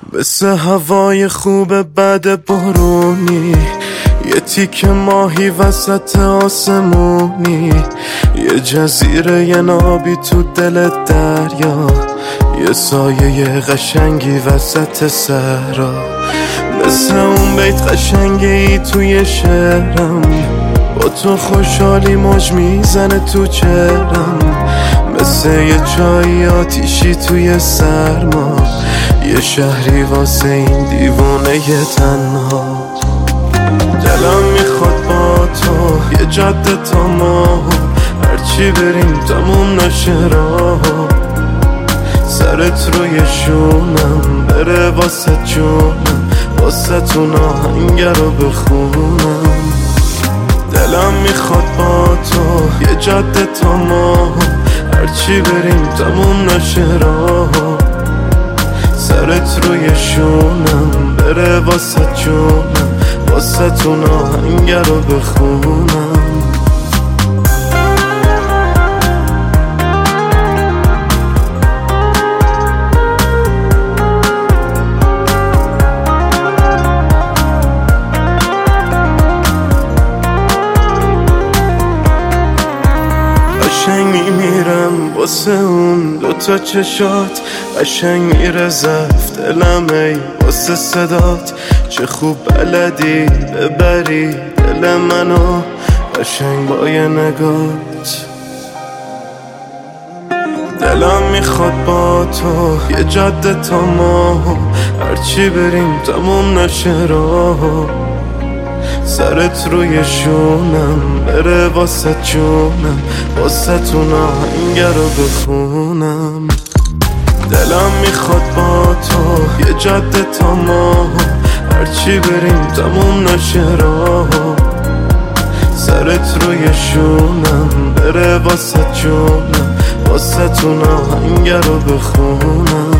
مثل هوای خوب بعد بارونی، یه تیک ماهی وسط آسمونی، یه جزیره یه نابی تو دل دریا، یه سایه قشنگی وسط صحرا. مثل اون بیت قشنگی توی شعرم، با تو خوشحالی موج میزنه تو چهرم. مثل یه چای آتیشی توی سرما، یه شهری واسه این دیوونه تنها. دلم میخواد با تو یه جاده تا ما، هرچی بریم تموم نشه راه. سرت روی شونم بره واسه جونم، واسه تون آهنگه رو بخونم. دلم میخواد با تو یه جاده تا ما، هرچی بریم تموم نشه راه. سرت روی شونم بره واسه جونم، واسه تون آهنگه رو بخونم. قشنگ میمیرم واسه اون دوتا چشات، قشنگ میره زفت دلم ای واسه صدات. چه خوب بلدی ببری دل منو، قشنگ با یه نگات. دلم میخواد با تو یه جاده تا ما، هرچی بریم تموم نشه راه. سرت روی شونم بره واسه جونم، واسه تون آهنگه رو بخونم. دلم میخواد با تو یه جاده تا ما، هرچی بریم تموم نشه راه. سرت روی شونم بره واسه جونم، واسه تون آهنگه رو بخونم.